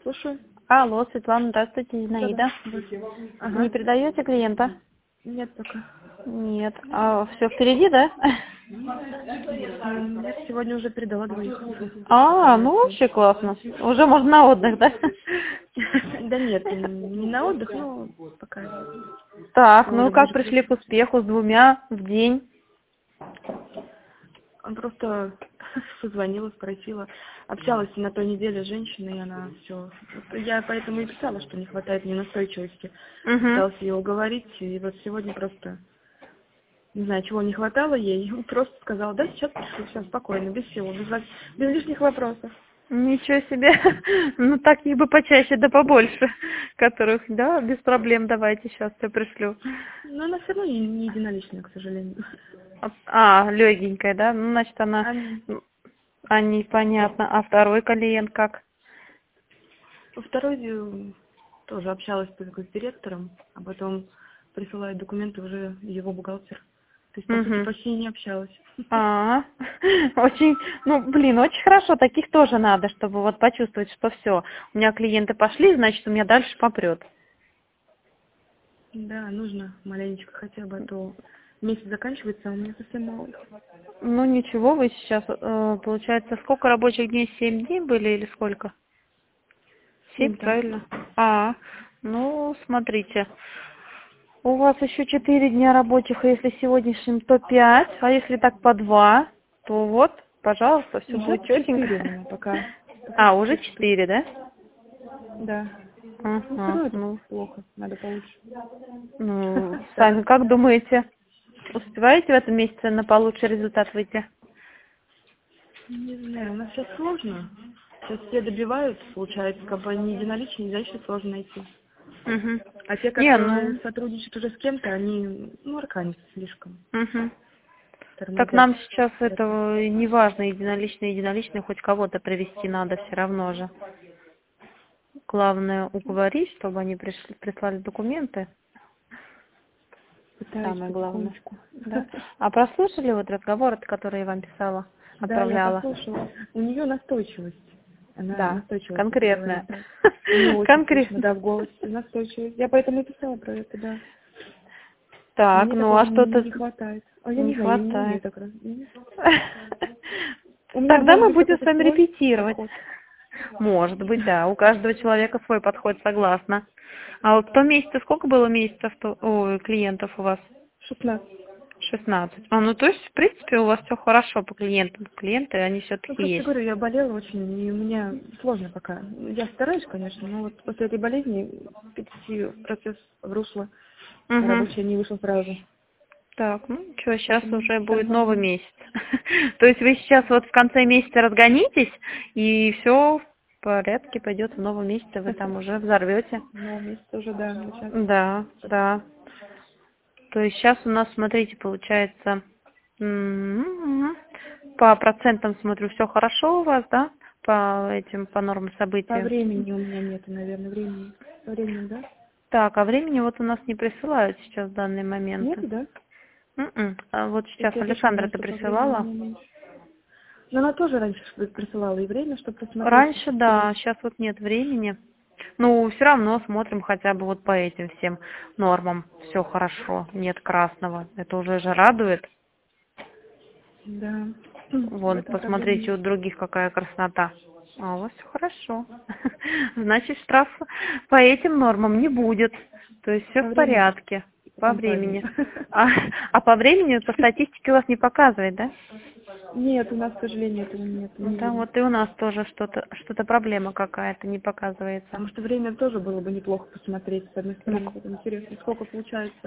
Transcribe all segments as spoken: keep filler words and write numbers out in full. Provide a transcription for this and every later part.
Слушаю. Алло, Светлана, здравствуйте, Зинаида. Да-да. Не Ага. передаете клиента? Нет пока. Нет. А все впереди, да? М, Нет, сегодня уже передала двоих. А, ну вообще классно. Уже можно на отдых, да? Да нет, м, не на отдых, но пока Так, ну скоро как ближе к пришли к вечеру. успеху с двумя в день? Он просто позвонила, спросила. Общалась на той неделе с женщиной, и она все. Я поэтому и писала, что не хватает мне настойчивости. Угу. Пыталась ее уговорить, и вот сегодня просто не знаю, чего не хватало ей. Просто сказала, да, сейчас пришлю, все спокойно, без всего, без, во- без лишних вопросов. Ничего себе. Ну таких бы почаще, да побольше, которых, да, без проблем давайте сейчас я пришлю. Но она все равно не, не единоличная, к сожалению. А, легенькая, да? Ну, значит, она... А А, непонятно. А второй клиент как? второй э, тоже общалась только с директором, а потом присылает документы уже его бухгалтер. То есть, по сути, Угу. почти не общалась. А, очень, ну, блин, очень хорошо, таких тоже надо, чтобы вот почувствовать, что все, у меня клиенты пошли, значит, у меня дальше попрет. Да, нужно маленечко хотя бы, а то месяц заканчивается, а у меня совсем мало. Ну, ничего, вы сейчас, э, получается, сколько рабочих дней? Семь дней были или сколько? Семь, Семь там. правильно? А, ну, смотрите, у вас еще четыре дня рабочих, а если сегодняшним, то пять, а если так по два, то вот, пожалуйста, все Сейчас будет четенько. четыре у меня пока. Пока А, уже сейчас четыре. четыре, да? Да. Ну, все Ага, равно это ну, плохо, надо получше. ну, сами Стараться. как думаете? Успеваете в этом месяце на получший результат выйти? Не знаю, у нас сейчас сложно. Сейчас все добиваются, получается, как бы они единоличные, дальше сложно найти. Угу. А те, Не, которые ну, сотрудничают уже с кем-то, они, ну, арканятся слишком, угу. Так тормозят. нам сейчас это не важно, единолично, единолично, хоть кого-то привести надо все равно же. Главное уговорить, чтобы они пришли, прислали документы. Пытаюсь Самое главное. потихонечку. Да. А прослушали вот разговор, который я вам писала, Да, я отправляла? послушала. У нее настойчивость. Она Да, настойчиво что-то конкретная. говорит, да. У нее очень слышно, Конкретно. да, в голосе настойчивость. Я поэтому и писала про это, да. Так, Мне ну такого а не, что-то не хватает. А я не не знаю, я не умею хватает. так раз. У меня Тогда может мы быть будем с какой-то вами свой репетировать. подход. Может быть, да. У каждого человека свой подход, согласна. А вот по месяцу сколько было месяцев то- ой, клиентов у вас? шестнадцать. Шестнадцать. А, ну то есть, в принципе, у вас все хорошо по клиентам. Клиенты, они Ну, все-таки просто есть. говорю, я болела очень, и у меня сложно пока. Я стараюсь, конечно, но вот после этой болезни перейти процесс в русло Угу. рабочий не вышел сразу. Так, ну что, сейчас Поэтому уже будет новый тормознула. месяц. То есть вы сейчас вот в конце месяца разгонитесь, и все в порядке пойдет в новом месяце, вы там уже взорвете. Но месяц уже, да, начать. Да, да. То есть сейчас у нас, смотрите, получается, м, по процентам смотрю, все хорошо у вас, да? По этим, по нормам По события. времени у меня нету, наверное, времени. По времени, да? Так, а времени вот у нас не присылают сейчас в данный момент. Нету, да? М-м. А вот То есть сейчас я точно Александра знаю, ты что по времени у присылала? меня меньше. Но она тоже раньше при- присылала и время, чтобы посмотреть, Раньше, что... да, сейчас вот нет времени. Ну, все равно смотрим хотя бы вот по этим всем нормам. Все хорошо, нет красного. Это уже же радует. Да, в Вон, этом проблема посмотрите, у есть. других какая красота. А у вас все хорошо. Значит, штраф по этим нормам не будет. То есть все По в времени порядке. и по По компании. времени. А, а по времени, по статистике у вас не показывает, да? Нет, у нас, к сожалению, этого нет, не Да, видно. вот и у нас тоже что-то, что-то проблема какая-то не показывается. Потому что время тоже было бы неплохо посмотреть, с одной Ну, стороны, вот интересно, сколько получается.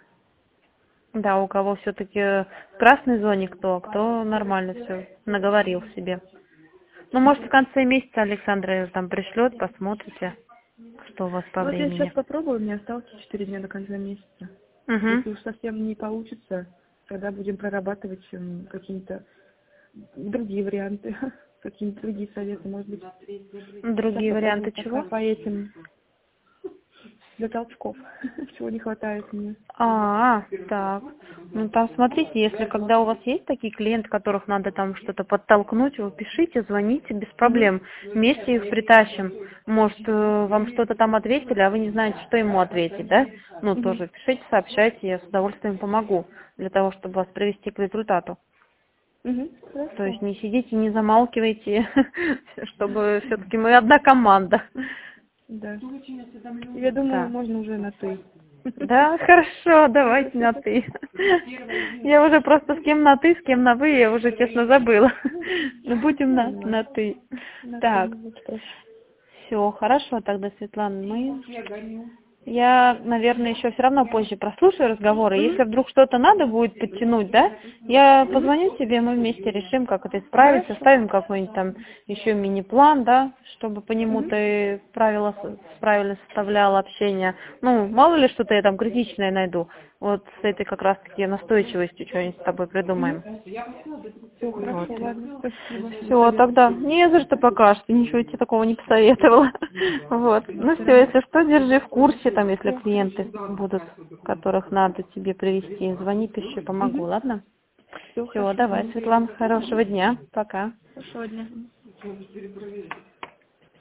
да, у кого все-таки в красной зоне кто, кто нормально все наговорил себе. Ну, может, в конце месяца Александра там пришлет, посмотрите, что у вас по Ну, вот я сейчас времени. попробую, мне осталось четыре дня до конца месяца. Угу. Если уж совсем не получится, тогда будем прорабатывать м, какие-то другие варианты, какие-то другие советы, может быть. Сейчас Другие попробую варианты пока чего? по этим, для толчков, чего не хватает мне. А, так. Ну там смотрите, если когда у вас есть такие клиенты, которых надо там что-то подтолкнуть, вы пишите, звоните, без проблем. Вместе их притащим. Может, э, вам что-то там ответили, а вы не знаете, что ему ответить, да? Ну, Мгм. тоже пишите, сообщайте, я с удовольствием помогу для того, чтобы вас привести к результату. Мгм. То Хорошо. есть не сидите, не замалкивайте, чтобы все-таки мы одна команда. Да. Я думаю, Да. можно уже на «ты». Да, хорошо, давайте на «ты». Я уже просто с кем на «ты», с кем на «вы», я уже, честно, забыла. Но будем на, Нормально. на «ты». На «ты» Так, мне будет проще. все, хорошо тогда, Светлана. Мы... Я, наверное, еще все равно позже прослушаю разговоры. Мгм. Если вдруг что-то надо будет подтянуть, да, я Мгм. позвоню тебе, мы вместе решим, как это исправить, Хорошо. составим какой-нибудь там еще мини-план, да, чтобы по нему Мгм. ты правила с- правильно составляла общение. Ну, мало ли что-то я там критичное найду. Вот с этой как раз-таки настойчивостью что-нибудь с тобой Мгм. придумаем. Все Вот. хорошо, ладно, спасибо за Все, совет. тогда не за что пока что, ничего тебе такого не посоветовала. Вот. Ну все, Стараюсь. если что, держи в курсе, там, если Все. клиенты будут, которых надо тебе привести, звони, пиши, помогу, Угу. ладно? Все Все, хорошо, давай, ладно. Светлана, хорошего дня, пока. Хорошего дня.